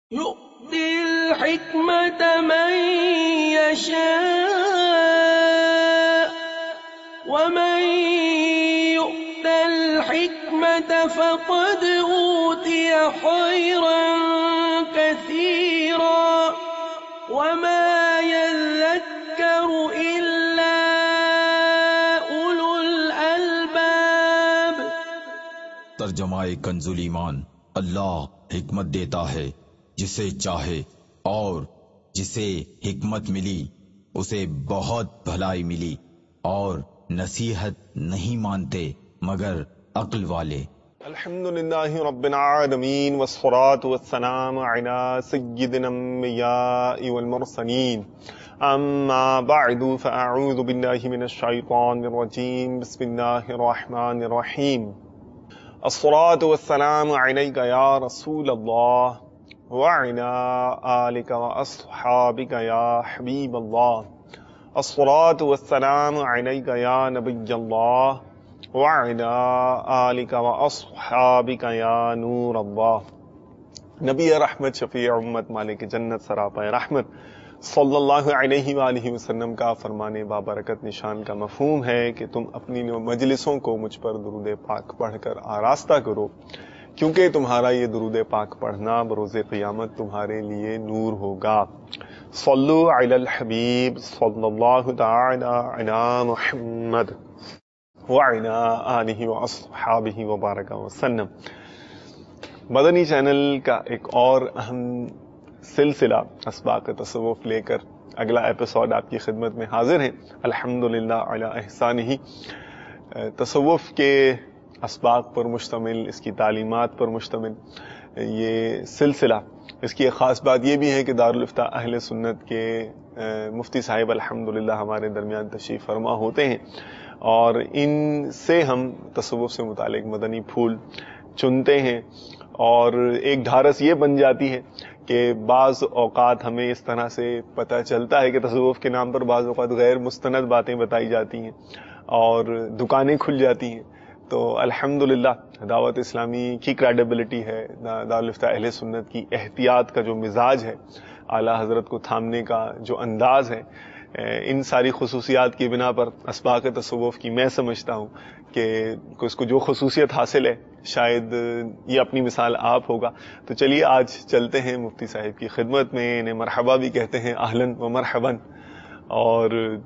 يؤتي الحكمة من يشاء ومن يؤت الحكمة فقد أوتي خيرا كثيرا وما يذكر إلا أولو الألباب۔ ترجمہ کنز ایمان۔ اللہ حکمت دیتا ہے جسے چاہے، اور جسے حکمت ملی اسے بہت بھلائی ملی، اور نصیحت نہیں مانتے مگر عقل والے۔ الحمدللہ رب العالمین والصلاة والسلام علی سیدنا الانبیاء والمرسلین، اما بعد فاعوذ باللہ من الشیطان الرجیم، بسم اللہ الرحمن الرحیم۔ الصلاة والسلام علیک یا رسول اللہ وعلی آلک واصحابک یا حبیب اللہ۔ الصلاة والسلام علیک یا نبی اللہ وعلی آلک واصحابک یا نور اللہ۔ نبی رحمت، شفیع امت، مالک جنت، سراپا رحمت صلی اللہ علیہ وآلہ وسلم کا فرمان بابرکت نشان کا مفہوم ہے کہ تم اپنی مجلسوں کو مجھ پر درود پاک پڑھ کر آراستہ کرو، کیونکہ تمہارا یہ درود پاک پڑھنا بروز قیامت تمہارے لیے نور ہوگا۔ صلو علی الحبیب صلی اللہ تعالی علی محمد وعلی آلہ واصحابہ وبارک وسلم۔ مدنی چینل کا ایک اور اہم سلسلہ اسباق تصوف لے کر اگلا ایپیسوڈ آپ کی خدمت میں حاضر ہے۔ الحمدللہ علی احسانہ۔ تصوف کے اسباق پر مشتمل، اس کی تعلیمات پر مشتمل یہ سلسلہ، اس کی ایک خاص بات یہ بھی ہے کہ دارالافتاء اہل سنت کے مفتی صاحب الحمدللہ ہمارے درمیان تشریف فرما ہوتے ہیں، اور ان سے ہم تصوف سے متعلق مدنی پھول چنتے ہیں، اور ایک ڈھارس یہ بن جاتی ہے کہ بعض اوقات ہمیں اس طرح سے پتہ چلتا ہے کہ تصوف کے نام پر بعض اوقات غیر مستند باتیں بتائی جاتی ہیں اور دکانیں کھل جاتی ہیں۔ تو الحمدللہ دعوت اسلامی کی کریڈیبلٹی ہے، دارالافتاء اہل سنت کی احتیاط کا جو مزاج ہے، اعلیٰ حضرت کو تھامنے کا جو انداز ہے، ان ساری خصوصیات کی بنا پر اسباق تصوف کی میں سمجھتا ہوں کہ اس کو جو خصوصیت حاصل ہے شاید یہ اپنی مثال آپ ہوگا۔ تو چلیے آج چلتے ہیں مفتی صاحب کی خدمت میں، انہیں مرحبا بھی کہتے ہیں، اہلاً و مرحباً، اور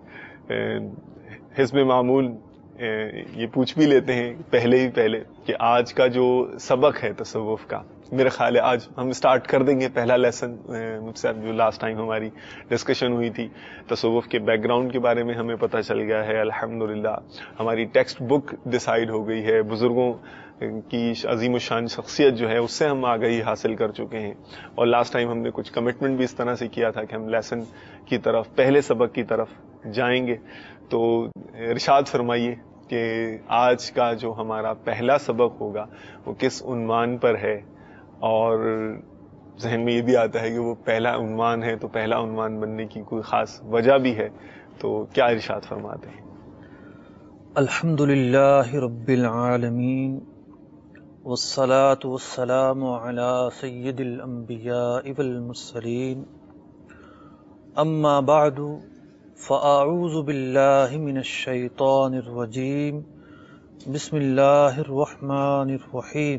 حسب معمول یہ پوچھ بھی لیتے ہیں پہلے کہ آج کا جو سبق ہے تصوف کا، میرے خیال ہے آج ہم سٹارٹ کر دیں گے پہلا لیسن مجھ سے جو لاسٹ ٹائم ہماری ڈسکشن ہوئی تھی تصوف کے بیک گراؤنڈ کے بارے میں ہمیں پتہ چل گیا ہے۔ الحمدللہ ہماری ٹیکسٹ بک ڈیسائیڈ ہو گئی ہے، بزرگوں کی عظیم الشان شخصیت جو ہے اس سے ہم آگاہی حاصل کر چکے ہیں، اور لاسٹ ٹائم ہم نے کچھ کمٹمنٹ بھی اس طرح سے کیا تھا کہ ہم لیسن کی طرف، پہلے سبق کی طرف جائیں گے۔ تو ارشاد فرمائیے کہ آج کا جو ہمارا پہلا سبق ہوگا وہ کس عنوان پر ہے، اور ذہن میں یہ بھی آتا ہے کہ وہ پہلا عنوان ہے تو پہلا عنوان بننے کی کوئی خاص وجہ بھی ہے، تو کیا ارشاد فرماتے ہیں؟ الحمدللہ رب العالمین والصلاة والسلام علی سید الانبیاء والمرسلین، اما بعد فاعوذ باللہ من الشیطان الرجیم، بسم اللہ الرحمن الرحیم۔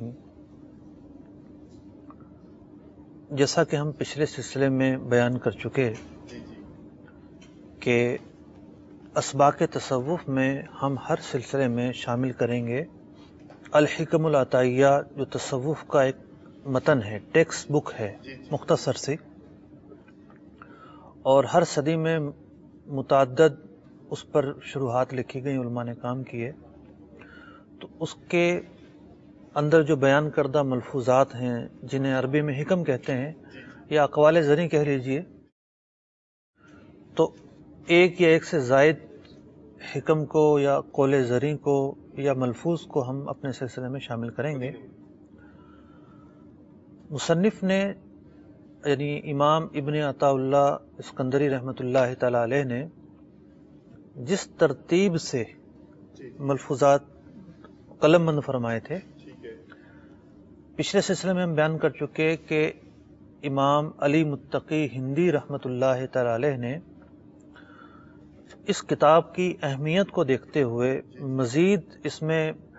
جیسا کہ ہم پچھلے سلسلے میں بیان کر چکے کہ اسباق تصوف میں ہم ہر سلسلے میں شامل کریں گے الحکم العطائیہ، جو تصوف کا ایک متن ہے، ٹیکسٹ بک ہے مختصر سی، اور ہر صدی میں متعدد اس پر شروحات لکھی گئی، علماء نے کام کیے، تو اس کے اندر جو بیان کردہ ملفوظات ہیں جنہیں عربی میں حکم کہتے ہیں یا اقوال زریں کہہ لیجئے، تو ایک یا ایک سے زائد حکم کو یا قول زریں کو یا ملفوظ کو ہم اپنے سلسلے میں شامل کریں گے۔ مصنف نے یعنی امام ابن عطا اللہ اسکندری رحمۃ اللہ تعالی علیہ نے جس ترتیب سے ملفوظات قلم بند فرمائے تھے، پچھلے سلسلے میں ہم بیان کر چکے کہ امام علی متقی ہندی رحمۃ اللہ تعالی علیہ نے اس کتاب کی اہمیت کو دیکھتے ہوئے مزید اس میں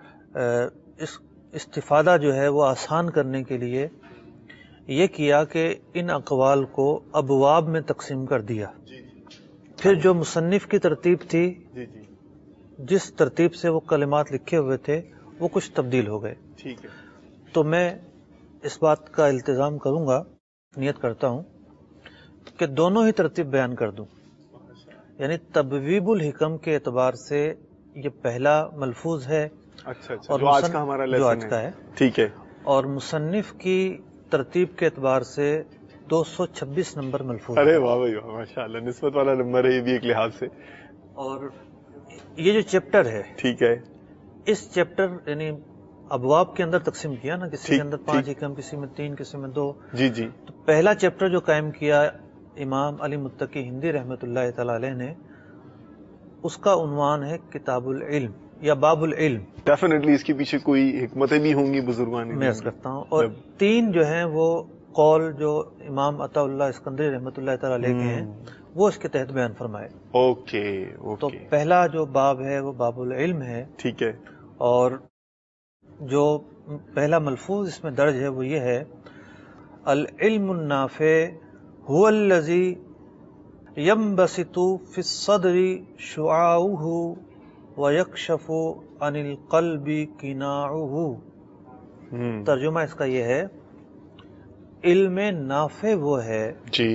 استفادہ جو ہے وہ آسان کرنے کے لیے یہ کیا کہ ان اقوال کو ابواب میں تقسیم کر دیا. پھر جو مصنف کی ترتیب تھی، جس ترتیب سے وہ کلمات لکھے ہوئے تھے، وہ کچھ تبدیل ہو گئے. ٹھیک ہے. تو میں اس بات کا التزام کروں گا، نیت کرتا ہوں کہ دونوں ہی ترتیب بیان کر دوں. یعنی تبویب الحکم کے اعتبار سے یہ پہلا ملفوظ ہے. اچھا اور جو آج کا ہمارا جو آج لیسن کا ہے. ٹھیک ہے. اور مصنف کی ترتیب کے اعتبار سے 226 نمبر ملفوظ. ارے واہ بھائی واہ، ماشاء اللہ، نسبت والا نمبر ہے یہ بھی ایک لحاظ سے. اور یہ جو چیپٹر ہے، ٹھیک ہے، اس چیپٹر یعنی ابواب کے اندر تقسیم کیا نا، کسی کے اندر 5 حکم، کسی میں 3، کسی میں 2. جی جی. تو پہلا چیپٹر جو قائم کیا امام علی متقی ہندی رحمۃ اللہ تعالی علیہ نے، اس کا عنوان ہے کتاب العلم یا باب العلم. ڈیفینیٹلی اس کے پیچھے کوئی حکمتیں بھی ہوں گی بزرگان. میں عرض کرتا ہوں. اور 3 جو ہیں وہ قول جو امام عطا اللہ اسکندری رحمۃ اللہ تعالی علیہ کے ہیں، وہ اس کے تحت بیان فرمائے. اوکے. تو پہلا جو باب ہے وہ باب العلم ہے. ٹھیک ہے. اور جو پہلا ملفوظ اس میں درج ہے وہ یہ ہے: العلم النافع هو الذي ينبسط في الصدر شعاعه ويكشف عن القلب قناعه. ترجمہ اس کا یہ ہے: علم نافع وہ ہے جی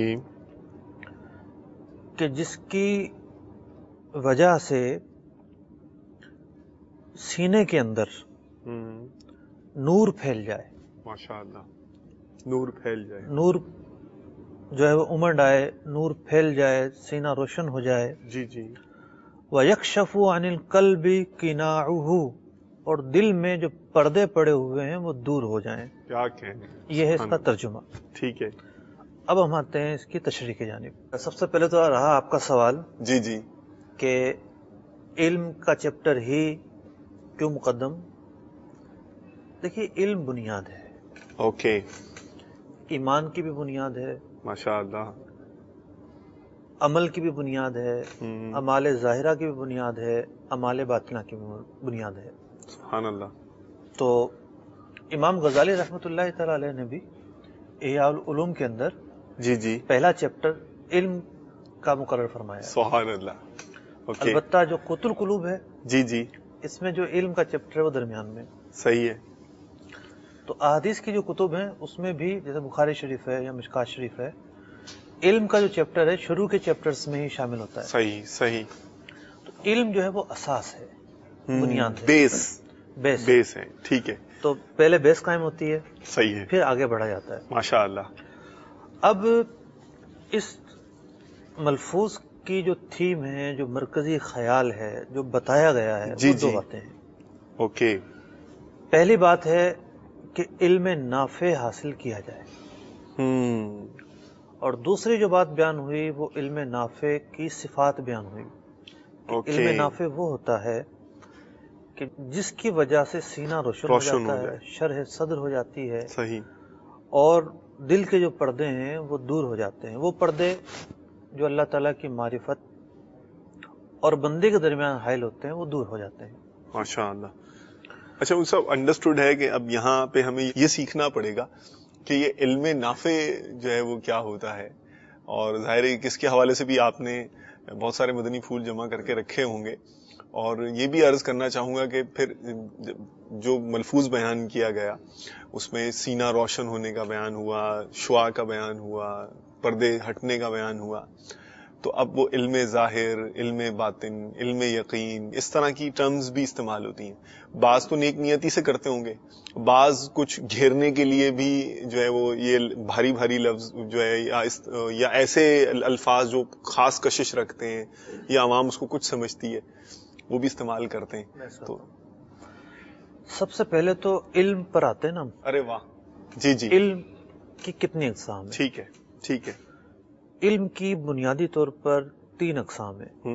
کہ جس کی وجہ سے سینے کے اندر نور پھیل جائے. ماشاء اللہ، نور پھیل جائے. نور جو ہے وہ امڈ آئے، نور پھیل جائے، سینہ روشن ہو جائے. جی جی. وَيَكْشَفُ عَنِ الْقَلْبِ قِنَاعُهُ، اور دل میں جو پردے پڑے ہوئے ہیں وہ دور ہو جائیں. کیا کہنے. یہ ہے اس کا ترجمہ. ٹھیک ہے. اب ہم آتے ہیں اس کی تشریح کی جانب. سب سے پہلے تو رہا آپ کا سوال جی جی کہ علم کا چیپٹر ہی کیوں مقدم. دیکھیے، علم بنیاد ہے. اوکے. ایمان کی بھی بنیاد ہے، ماشاء اللہ. عمل کی بھی بنیاد ہے، اعمال ظاہرہ کی بھی بنیاد ہے، اعمال باطنہ کی بھی بنیاد ہے. سبحان اللہ. تو امام غزالی رحمۃ اللہ تعالی علیہ نے بھی احیاء العلوم کے اندر جی جی پہلا چیپٹر علم کا مقرر فرمایا. سبحان اللہ. اوکے. البتہ جو قوت القلوب ہے، جی جی اس میں جو علم کا چیپٹر ہے وہ درمیان میں. صحیح ہے. تو احادیث کی جو کتب ہیں اس میں بھی، جیسے بخاری شریف ہے یا مشکات شریف ہے، علم کا جو چیپٹر ہے شروع کے چیپٹرز میں ہی شامل ہوتا ہے. صحیح صحیح. تو علم جو ہے وہ اساس ہے، بنیاد ہے، بیس ہے. ٹھیک ہے. تو پہلے بیس قائم ہوتی ہے، صحیح ہے، پھر آگے بڑھا جاتا ہے. ماشاء اللہ. اب اس ملفوظ کی جو تھیم ہے، جو مرکزی خیال ہے، جو بتایا گیا ہے، وہ 2 باتیں ہیں. اوکے. پہلی بات ہے کہ علم نافع حاصل کیا جائے، اور دوسری جو بات بیان ہوئی وہ علم نافع کی صفات بیان ہوئی. علم نافع وہ ہوتا ہے کہ جس کی وجہ سے سینہ روشن ہو جاتا ہے، شرح صدر ہو جاتی ہے. صحیح. اور دل کے جو پردے ہیں وہ دور ہو جاتے ہیں. وہ پردے جو اللہ تعالیٰ کی معرفت اور بندے کے درمیان حائل ہوتے ہیں وہ دور ہو جاتے ہیں. ماشاء اللہ. اچھا، وہ سب انڈرسٹوڈ ہے کہ اب یہاں پہ ہمیں یہ سیکھنا پڑے گا کہ یہ علم نافع جو ہے وہ کیا ہوتا ہے. اور ظاہر ہے کس کے حوالے سے بھی آپ نے بہت سارے مدنی پھول جمع کر کے رکھے ہوں گے. اور یہ بھی عرض کرنا چاہوں گا کہ پھر جو ملفوظ بیان کیا گیا اس میں سینہ روشن ہونے کا بیان ہوا، شعاع کا بیان ہوا، پردے ہٹنے کا بیان ہوا. تو اب وہ علم ظاہر، علم باطن، علم یقین، اس طرح کی ٹرمز بھی استعمال ہوتی ہیں. بعض تو نیک نیتی سے کرتے ہوں گے، بعض کچھ گھیرنے کے لیے بھی جو ہے وہ یہ بھاری بھاری لفظ جو ہے یا ایسے الفاظ جو خاص کشش رکھتے ہیں یا عوام اس کو کچھ سمجھتی ہے وہ بھی استعمال کرتے ہیں. تو سب سے پہلے تو علم پر آتے ہیں نا. ارے واہ. جی جی. علم کی کتنی اقسام ہیں؟ ٹھیک ہے ٹھیک ہے. علم کی بنیادی طور پر 3 اقسام ہیں.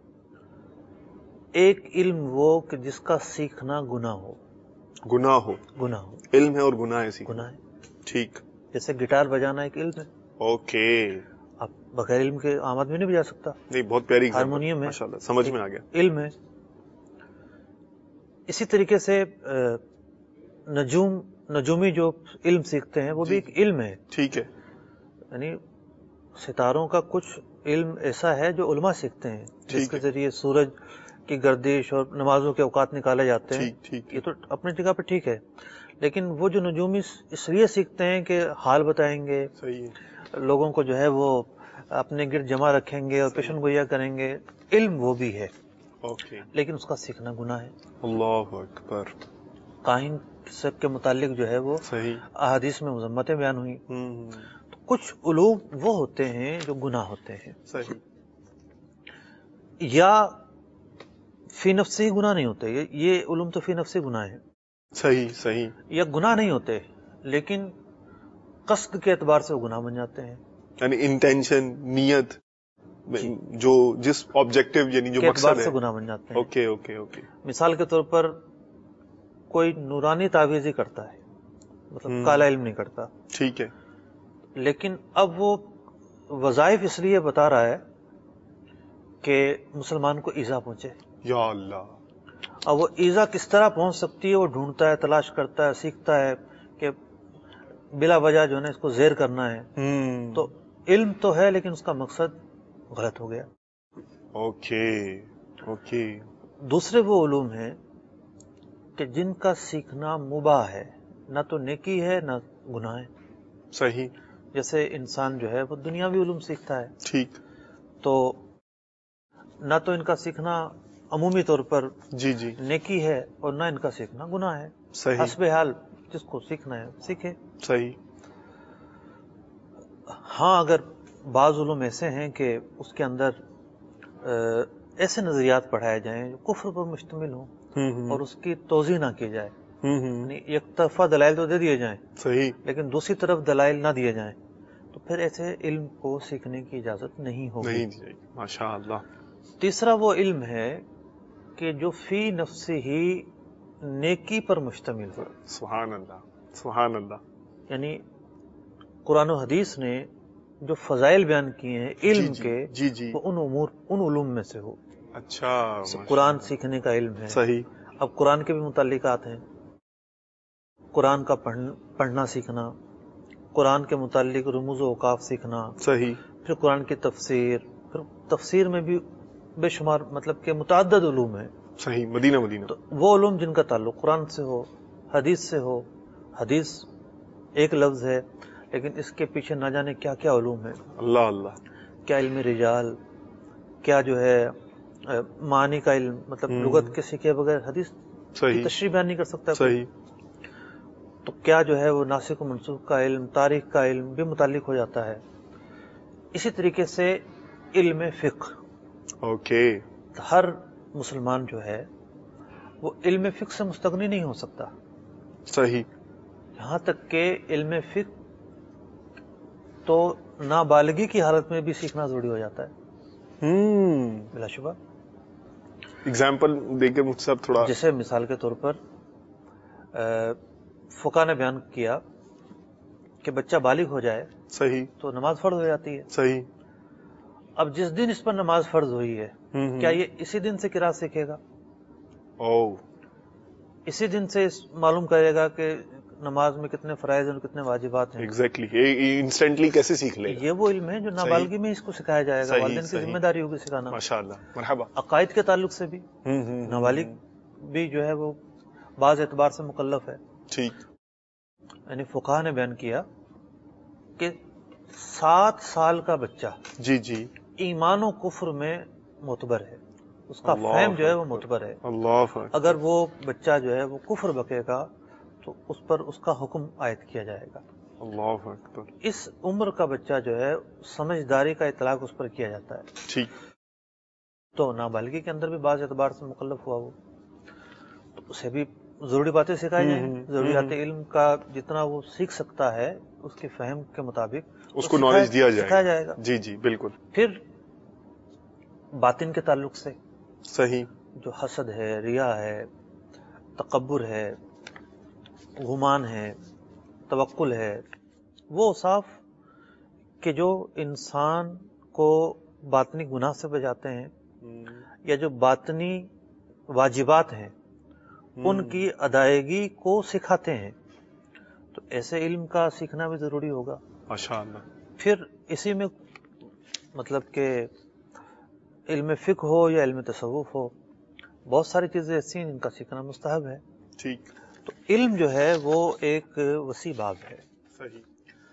ایک علم وہ کہ جس کا سیکھنا گناہ ہو. گناہ ہو. گناہ ہو. علم ہے اور گناہ ہے. گناہ ہے. ٹھیک. جیسے گٹار بجانا ایک علم ہے. اوکے. آپ بغیر علم کے عام آدمی نہیں بجا سکتا. نہیں بہت پیاری example. ہارمونیم ہے, ماشاءاللہ سمجھ میں آ گیا. علم ہے. اسی طریقے سے نجومی جو علم سیکھتے ہیں وہ بھی ایک علم ہے. ٹھیک ہے. یعنی ستاروں کا کچھ علم ایسا ہے جو علماء سیکھتے ہیں, جس کے ذریعے سورج کی گردش اور نمازوں کے اوقات نکالے جاتے ہیں. یہ تو اپنی جگہ پہ ٹھیک ہے, لیکن وہ جو نجومی اس لیے سیکھتے ہیں کہ حال بتائیں گے, لوگوں کو جو ہے وہ اپنے گرد جمع رکھیں گے اور پیشن گوئیاں کریں گے, علم وہ بھی ہے, لیکن اس کا سیکھنا گناہ ہے. اللہ اکبر. کاہن سب کے متعلق جو ہے وہ احادیث میں مذمتیں بیان ہوئی. تو کچھ علوم وہ ہوتے ہیں جو گناہ ہوتے ہیں, یا فی نفسی گناہ نہیں ہوتے. یہ علوم تو فی نفسی گناہ ہے. صحیح. یا گناہ نہیں ہوتے, لیکن قصد کے اعتبار سے وہ گناہ بن جاتے ہیں. یعنی انٹینشن, نیت, جو جس آبجیکٹو یعنی جو مقصد ہے, سے گناہ بن جاتے ہیں. اوکے. مثال کے طور پر کوئی نورانی تعویذ ہی کرتا ہے, مطلب کالا علم نہیں کرتا. ٹھیک ہے. لیکن اب وہ وظائف اس لیے بتا رہا ہے کہ مسلمان کو ایذا پہنچے. یا اللہ. اب وہ ایذا کس طرح پہنچ سکتی ہے وہ ڈھونڈتا ہے, تلاش کرتا ہے, سیکھتا ہے کہ بلا وجہ جو ہے نا اس کو زیر کرنا ہے. تو علم تو ہے لیکن اس کا مقصد غلط ہو گیا. اوکے. دوسرے وہ علوم ہیں کہ جن کا سیکھنا مباح ہے, نہ تو نیکی ہے نہ گناہ ہے. صحیح. جیسے انسان جو ہے وہ دنیاوی علوم سیکھتا ہے. ٹھیک. تو نہ تو ان کا سیکھنا عمومی طور پر جی نیکی ہے اور نہ ان کا سیکھنا گناہ ہے. صحیح. حسب حال جس کو سیکھنا ہے سیکھے. صحیح. ہاں اگر بعض علوم ایسے ہیں کہ اس کے اندر ایسے نظریات پڑھائے جائیں جو کفر پر مشتمل ہوں اور اس کی توضیح نہ کی جائے, یعنی ایک طرفہ دلائل تو دے دیے جائیں صحیح, لیکن دوسری طرف دلائل نہ دیے جائیں, تو پھر ایسے علم کو سیکھنے کی اجازت نہیں ہوگی. ماشاء اللہ. تیسرا وہ علم ہے کہ جو فی نفسی ہی نیکی پر مشتمل ہو. سبحان اللہ. یعنی قرآن و حدیث نے جو فضائل بیان کیے ہیں علم کے, وہ ان علوم میں سے ہو. اچھا. قرآن سیکھنے کا علم ہے. صحیح. اب قرآن کے بھی متعلقات ہیں, قرآن کا پڑھنا سیکھنا, قرآن کے متعلق رموز و اوقاف سیکھنا. صحیح. پھر قرآن کی تفسیر, پھر تفسیر میں بھی بے شمار مطلب کہ متعدد علوم ہیں. صحیح. مدینہ. تو وہ علوم جن کا تعلق قرآن سے ہو, حدیث سے ہو. حدیث ایک لفظ ہے لیکن اس کے پیچھے نہ جانے کیا کیا علوم ہیں. اللہ. کیا علم رجال, کیا جو ہے معنی کا علم, مطلب لغت کے سیکھے بغیر حدیث کی تشریح بیان نہیں کر سکتا. صحیح. تو کیا جو ہے وہ ناسخ و منسوخ کا علم, تاریخ کا علم بھی متعلق ہو جاتا ہے. اسی طریقے سے علم فقہ. اوکے. ہر مسلمان جو ہے وہ علم فقہ سے مستغنی نہیں ہو سکتا. صحیح. یہاں تک کہ علم فقہ تو نابالغی کی حالت میں بھی سیکھنا ضروری ہو جاتا ہے. بلا شبہ. اگزامپل دے کے مجھ سے تھوڑا. جیسے مثال کے طور پر فقہ نے بیان کیا کہ بچہ بالغ ہو جائے. صحیح. تو نماز فرض ہو جاتی ہے. صحیح. اب جس دن اس پر نماز فرض ہوئی ہے, کیا یہ اسی دن سے قرات سیکھے گا؟ اسی دن سے معلوم کرے گا کہ نماز میں کتنے فرائض اور کتنے واجبات ہیں؟ ایگزیکٹلی. انسٹنٹلی کیسے سیکھ لے گا؟ یہ وہ علم ہے جو نابالغی میں اس کو سکھایا جائے گا. والدین کی ذمہ داری ہوگی سکھانا. ماشاءاللہ. مرحبا. عقائد کے تعلق سے بھی نابالغ بھی جو ہے وہ بعض اعتبار سے مکلف ہے. ٹھیک. یعنی فقہا نے بیان کیا کہ 7 سال کا بچہ جی ایمان و کفر میں معتبر ہے, اس کا فہم جو ہے وہ معتبر ہے. اللہ. اگر وہ بچہ جو ہے وہ کفر بکے گا تو اس پر اس کا حکم عائد کیا جائے گا. اللہ اکبر. اس عمر کا بچہ جو ہے سمجھداری کا اطلاق اس پر کیا جاتا ہے. ٹھیک. تو نابالغی کے اندر بھی بعض اعتبار سے مکلف ہوا وہ, تو اسے بھی ضروری باتیں سکھائی جائیں. ضروریات علم کا جتنا وہ سیکھ سکتا ہے اس کے فہم کے مطابق اس کو نالج دیا سکھایا جائے گا. جی بالکل. پھر باطن کے تعلق سے صحیح, جو حسد ہے, ریا ہے, تکبر ہے, گمان ہے, توکل ہے, وہ اوصاف کہ جو انسان کو باطنی گناہ سے بچاتے ہیں یا جو باطنی واجبات ہیں ان کی ادائیگی کو سکھاتے ہیں، تو ایسے علم کا سیکھنا بھی ضروری ہوگا. ماشاءاللہ. پھر اسی میں مطلب کہ علم فقہ ہو یا علم تصوف ہو، بہت ساری چیزیں ایسی ہیں جن کا سیکھنا مستحب ہے. ٹھیک. تو علم جو ہے وہ ایک وسیع باب ہے. صحیح.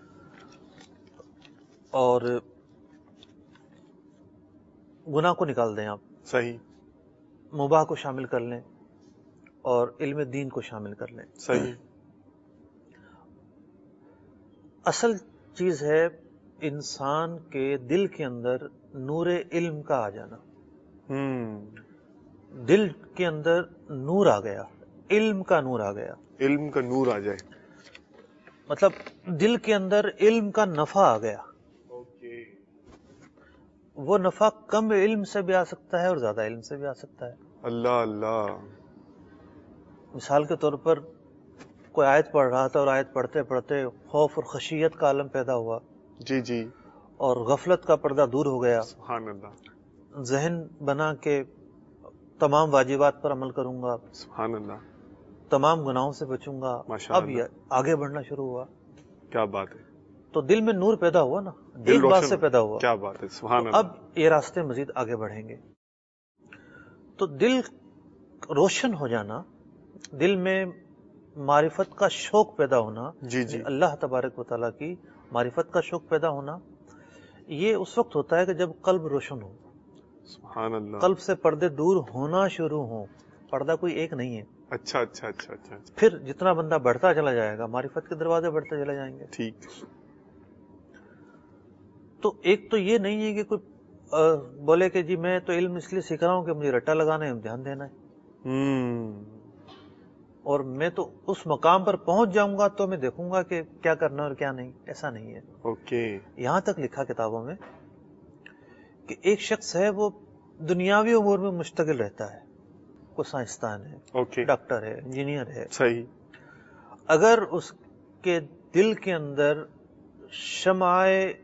اور گناہ کو نکال دیں آپ، صحیح. مباح کو شامل کر لیں اور علم دین کو شامل کر لیں. صحیح. اصل چیز ہے انسان کے دل کے اندر نور علم کا آ جانا. دل کے اندر نور آ گیا، علم کا نور آ گیا. علم کا نور آ جائے، مطلب دل کے اندر علم کا نفع آ گیا. اوکے. وہ نفع کم علم سے بھی آ سکتا ہے اور زیادہ علم سے بھی آ سکتا ہے. اللہ اللہ. مثال کے طور پر کوئی آیت پڑھ رہا تھا اور آیت پڑھتے پڑھتے خوف اور خشیت کا عالم پیدا ہوا، جی جی، اور غفلت کا پردہ دور ہو گیا. سبحان اللہ. ذہن بنا کہ تمام واجبات پر عمل کروں گا، سبحان اللہ. تمام گناہوں سے بچوں گا. ماشاء اب اللہ. یہ آگے بڑھنا شروع ہوا کیا بات ہے. تو دل میں نور پیدا ہوا نا، دل ایک بات روشن سے ہو. پیدا ہوا. کیا بات ہے. سبحان تو اللہ. اب یہ راستے مزید آگے بڑھیں گے. تو دل روشن ہو جانا، دل میں معرفت کا شوق پیدا ہونا، جی جی. اللہ تبارک و تعالیٰ کی معرفت کا شوق پیدا ہونا، یہ اس وقت ہوتا ہے کہ جب قلب روشن ہو، سبحان اللہ. قلب سے پردے دور ہونا شروع ہوں. پردہ کوئی ایک نہیں ہے. اچھا اچھا اچھا اچھا. پھر جتنا بندہ بڑھتا چلا جائے گا معرفت کے دروازے بڑھتے چلے جائیں گے. ٹھیک. تو ایک تو یہ نہیں ہے کہ کوئی بولے کہ جی میں تو علم اس لیے سیکھ رہا ہوں کہ مجھے رٹا لگانا ہے، امتحان دینا ہے، اور میں تو اس مقام پر پہنچ جاؤں گا تو میں دیکھوں گا کہ کیا کرنا اور کیا نہیں. ایسا نہیں ہے. اوکے. یہاں تک لکھا کتابوں میں کہ ایک شخص ہے وہ دنیاوی امور میں مشتغل رہتا ہے، کوئی سائنسدان ہے، اوکے. ڈاکٹر ہے، انجینئر ہے. صحیح. اگر اس کے دل کے اندر شمع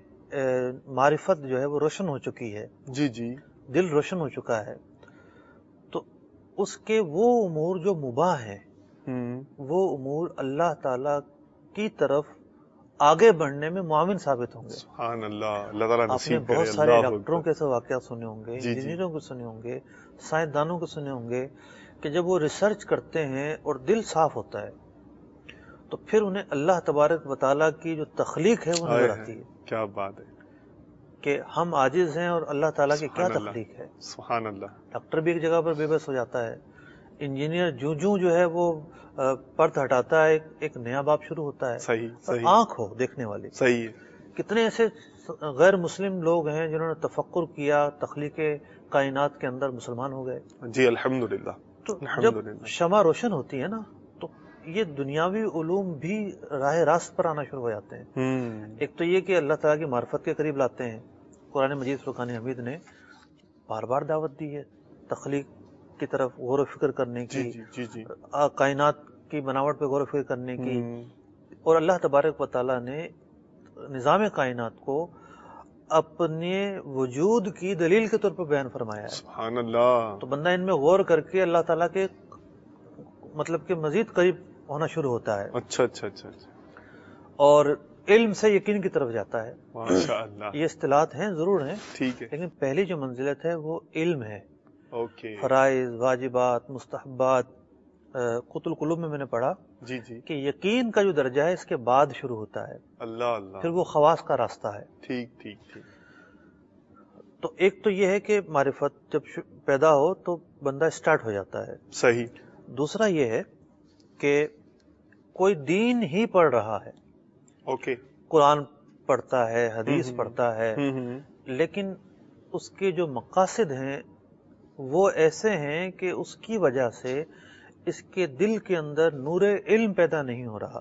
معرفت جو ہے وہ روشن ہو چکی ہے، جی جی. دل روشن ہو چکا ہے، تو اس کے وہ امور جو مباح ہیں، وہ امور اللہ تعالی کی طرف آگے بڑھنے میں معاون ثابت ہوں گے. سبحان اللہ. اللہ تعالیٰ آپ نے نصیب کرے. بہت سارے اللہ ڈاکٹروں اکبر. کے واقعات سنے ہوں گے، جی جی. انجینئروں کو سنے ہوں گے، سائنسدانوں کو سنے ہوں گے کہ جب وہ ریسرچ کرتے ہیں اور دل صاف ہوتا ہے تو پھر انہیں اللہ تبارک و تعالیٰ کی جو تخلیق ہے وہ نظر آتی ہے. کیا بات ہے کہ ہم عاجز ہیں اور اللہ تعالیٰ کی کیا سبحان اللہ. تخلیق ہے. سبحان اللہ. ڈاکٹر بھی ایک جگہ پر بے بس ہو جاتا ہے، انجینئر جو ہے وہ پرت ہٹاتا ہے، ایک نیا باب شروع ہوتا ہے. صحیح اور صحیح آنکھ ہو دیکھنے والی. صحیح ہے. کتنے ایسے غیر مسلم لوگ ہیں جنہوں نے تفکر کیا، تخلیق کائنات کے اندر مسلمان ہو گئے. جی الحمدللہ. تو جب الحمدللہ. شمع روشن ہوتی ہے نا تو یہ دنیاوی علوم بھی راہ راست پر آنا شروع ہو جاتے ہیں. ایک تو یہ کہ اللہ تعالیٰ کی معرفت کے قریب لاتے ہیں. قرآن مجید فرقان حمید نے بار بار دعوت دی ہے تخلیق کی طرف غور و فکر کرنے کی، جی جی جی. کائنات کی بناوٹ پہ غور و فکر کرنے کی. اور اللہ تبارک و تعالیٰ نے نظام کائنات کو اپنے وجود کی دلیل کے طور پر بیان فرمایا ہے. سبحان اللہ. تو بندہ ان میں غور کر کے اللہ تعالیٰ کے مطلب کہ مزید قریب ہونا شروع ہوتا ہے. اچھا اچھا اچھا اچھا. اور علم سے یقین کی طرف جاتا ہے. ماشاء اللہ. یہ اصطلاحات ہیں، ضرور ہیں، ٹھیک ہے. لیکن پہلی جو منزلت ہے وہ علم ہے. اوکے. فرائض، واجبات، مستحبات. قوت القلوب میں نے پڑھا جی جی. کہ یقین کا جو درجہ ہے اس کے بعد شروع ہوتا ہے، اللہ اللہ. پھر وہ خواص کا راستہ ہے. ٹھیک ٹھیک ٹھیک. تو ایک تو یہ ہے کہ معرفت جب پیدا ہو تو بندہ اسٹارٹ ہو جاتا ہے. صحیح. دوسرا یہ ہے کہ کوئی دین ہی پڑھ رہا ہے، اوکے. قرآن پڑھتا ہے، حدیث پڑھتا ہے، لیکن اس کے جو مقاصد ہیں وہ ایسے ہیں کہ اس کی وجہ سے اس کے دل کے اندر نور علم پیدا نہیں ہو رہا.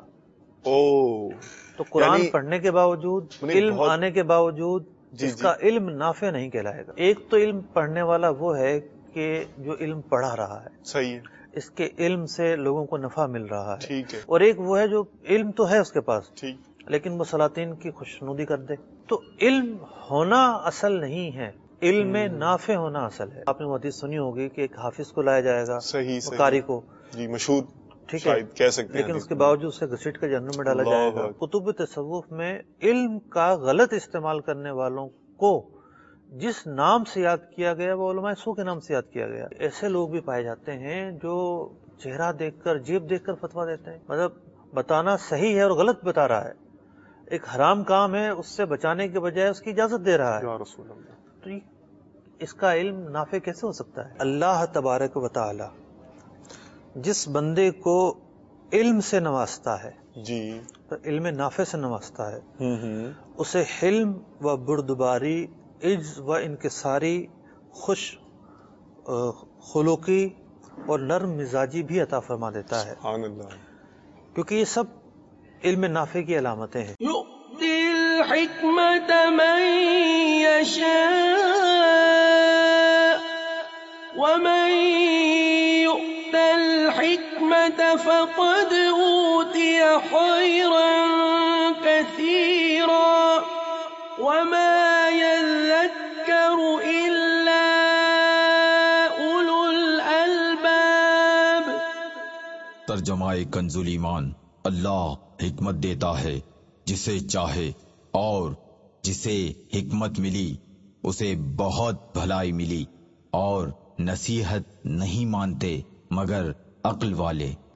تو قرآن پڑھنے کے باوجود، علم آنے کے باوجود اس کا علم نافع نہیں کہلائے گا. ایک تو علم پڑھنے والا وہ ہے کہ جو علم پڑھا رہا ہے، صحیح ہے، اس کے علم سے لوگوں کو نفع مل رہا ہے. ٹھیک ہے. اور ایک وہ ہے جو علم تو ہے اس کے پاس، ٹھیک، لیکن وہ سلاطین کی خوشنودی کر دے. تو علم ہونا اصل نہیں ہے، علم نافع ہونا اصل ہے. آپ نے وہ حدیث سنی ہوگی کہ ایک حافظ کو لایا جائے گا، صحیح قاری کو، جی مشہور، ٹھیک ہے، کہہ سکتے ہیں، لیکن اس کے باوجود اسے گھسیٹ کر جہنم میں ڈالا جائے گا. کتب تصوف میں علم کا غلط استعمال کرنے والوں کو جس نام سے یاد کیا گیا وہ علماء سو کے نام سے یاد کیا گیا. ایسے لوگ بھی پائے جاتے ہیں جو چہرہ دیکھ کر، جیب دیکھ کر فتویٰ دیتے ہیں، مطلب بتانا صحیح ہے اور غلط بتا رہا ہے. ایک حرام کام ہے، اس سے بچانے کے بجائے اس کی اجازت دے رہا ہے. یا رسول اللہ. تو اس کا علم نافع کیسے ہو سکتا ہے؟ اللہ تبارک و تعالی جس بندے کو علم سے نوازتا ہے، جی، تو علم نافع سے نوازتا ہے، اسے حلم و بردباری، عجز و انکساری، خوش خلقی اور نرم مزاجی بھی عطا فرما دیتا ہے، سبحان اللہ. کیونکہ یہ سب علم نافع کی علامتیں ہیں. يؤتي الحكمة من يشاء ومن يؤت الحكمة فقد أوتي خيرا كثيرا وما يذكر إلا أولو الألباب. ترجمہ کنز ایمان. اللہ حکمت دیتا ہے جسے چاہے، اور جسے حکمت ملی اسے بہت بھلائی ملی، اور نصیحت نہیں مانتے مگر عقل والے.